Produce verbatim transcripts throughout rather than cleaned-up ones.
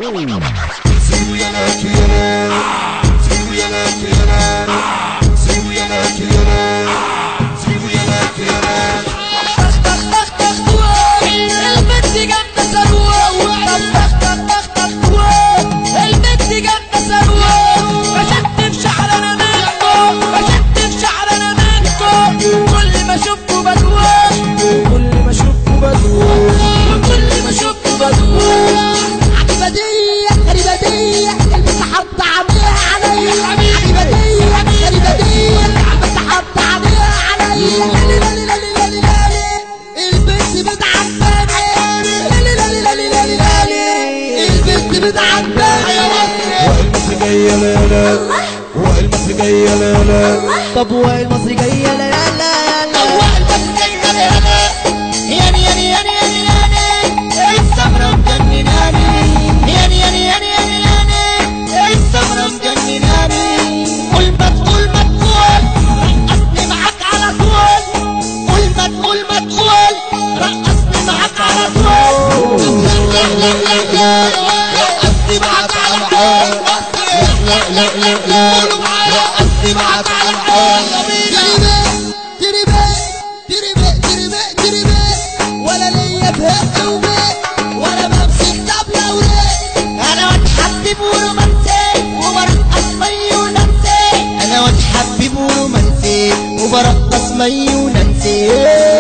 والمصري جاية لا لا. طب والمصري جاية لا لا لا. طب والمصري جاية لا لا. ياني ياني ياني ياني ياني السمرة مجنناني. ياني ياني ياني ياني ياني السمرة مجنناني. قول ما تقول ما تقول رقصني معاك على طول. قول ما تقول ما تقول رقصني معاك على طول. لا لا لا لا رقصني معاك على طول. لا لا لا لا رقصني معاك على طول. تربي تربي تربي تربي ولا ليا بهق وبيت ولا بمسك طبلة وليت. انا واد حبيب ورومانسي وبرقص مي وننسي. انا واد حبيب ورومانسي وبرقص مي وننسي.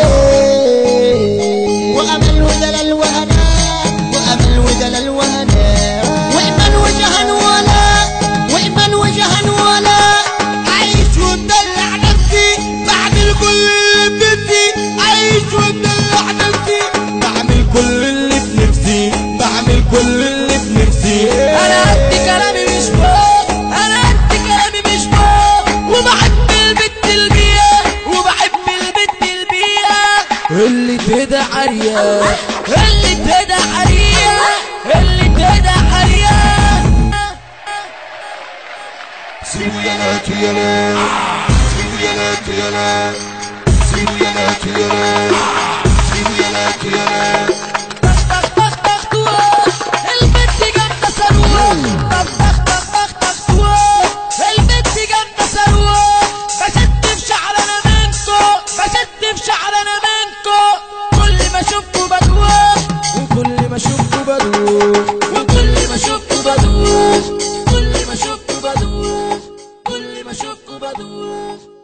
وامل ودلال وهناء وامل ودلال وهناء وايمان وجهان ولا وايمان وجهان ولا. عايش ومدلع نفسي بعمل كل اللي في نفسي. عايش ومدلع نفسي بعمل كل اللي في نفسي. بعمل كل اللي في نفسي. انا قد كلامي مش فوق. انا قد كلامي مش فوق. وبحب البت البيئة وبحب البت البيئة اللي تهدى عريا اللي تهدى عريا اللي تهدى عريا. سيبوا يا لك يا لك سيبوا يا لك يا لك سيبوا يا لك يا لك سيبوا يا لك يا لك. طخ طخ طخ طخ طوال البت جامدة ثروة. طخ طخ طخ طخ طخ طوال البت جامدة ثروة. بشد في شعرنا منكو بشد في شعرنا منكو. كل ما اشوفكوا بدوخ وكل ما اشوفكوا بدوخ وكل ما اشوفكوا بدوخ. كل ما اشوفكوا بدوخ كل ما اشوفكوا بدوخ.